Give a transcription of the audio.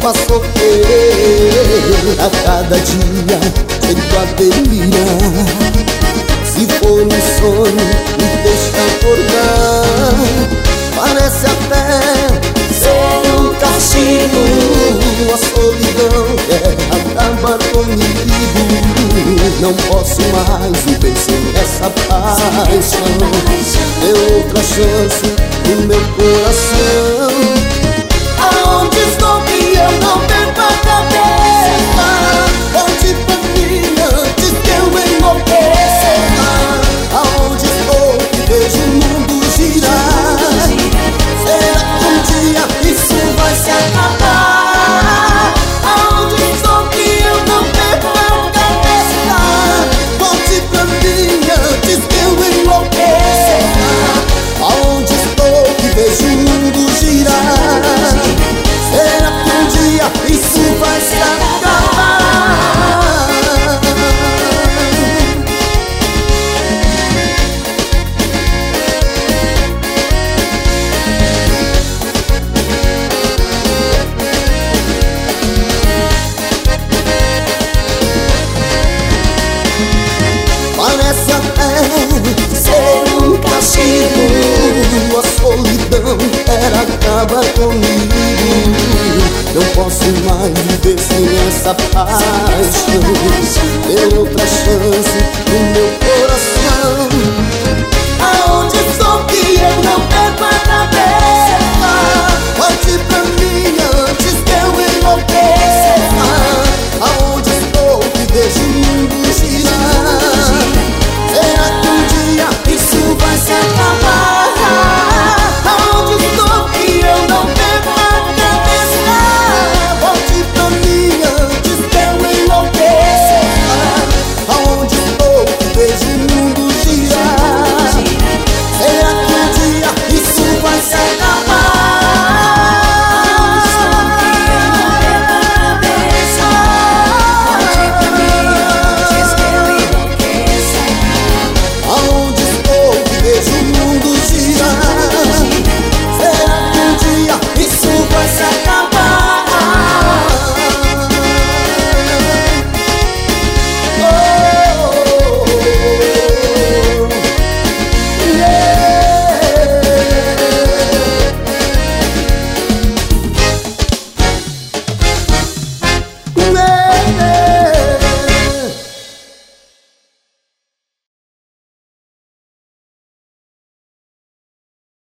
uma sofrer a cada dia, tento a delirar. Se for um sonho, me deixa acordar. Parece até ser um castigo. A solidão quer acabar comigo. Não posso mais viver sem essa paixão. Dê outra chance no meu coração. Aonde estou que eu não perco a cabeça? Volte pra mim antes que eu enlouqueça. Aonde estou que vejo o mundo girar? Será que um dia isso vai se acabar? Aonde estou que eu não perco a cabeça? Volte pra mim antes que eu enlouqueça. Aonde estou que vejo o mundo girar? Será que um dia isso vai se acabar? Parece até ser um castigo. A solidão quer acabar comigo. Não posso mais viver sem essa paixão. Dê outra chance